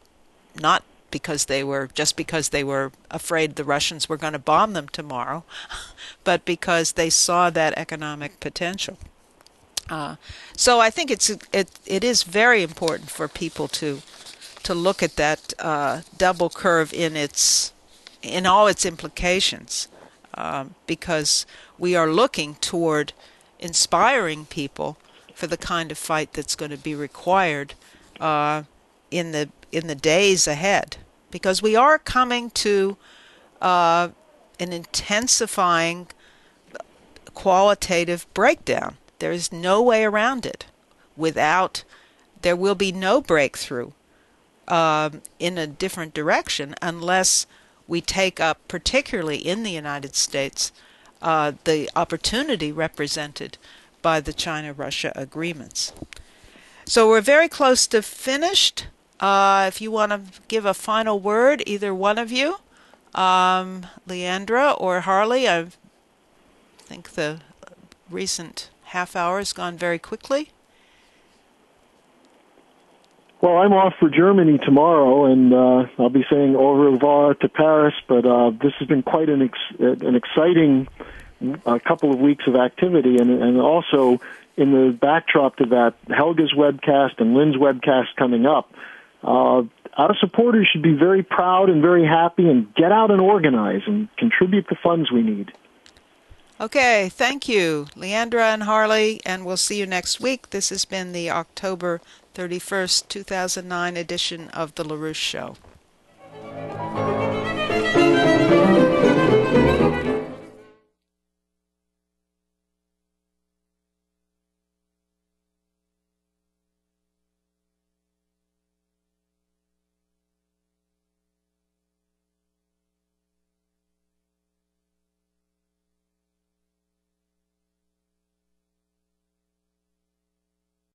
not because they were, just because they were afraid the Russians were going to bomb them tomorrow, but because they saw that economic potential. Uh, so I think it's it it is very important for people to to look at that uh, double curve in its in all its implications, um, because we are looking toward inspiring people for the kind of fight that's going to be required uh, in the in the days ahead, because we are coming to uh, an intensifying qualitative breakdown. There is no way around it. Without, there will be no breakthrough uh, in a different direction unless we take up, particularly in the United States, uh, the opportunity represented by the China-Russia agreements. So we're very close to finished. Uh, if you want to give a final word, either one of you, um, Leandra or Harley, I think the recent half hour has gone very quickly. Well, I'm off for Germany tomorrow, and uh, I'll be saying au revoir to Paris, but uh, this has been quite an, ex- an exciting uh, couple of weeks of activity, and, and also in the backdrop to that, Helga's webcast and Lynn's webcast coming up. Uh, our supporters should be very proud and very happy and get out and organize and contribute the funds we need. Okay, thank you, Leandra and Harley, and we'll see you next week. This has been the October thirty-first, two thousand nine edition of The LaRouche Show.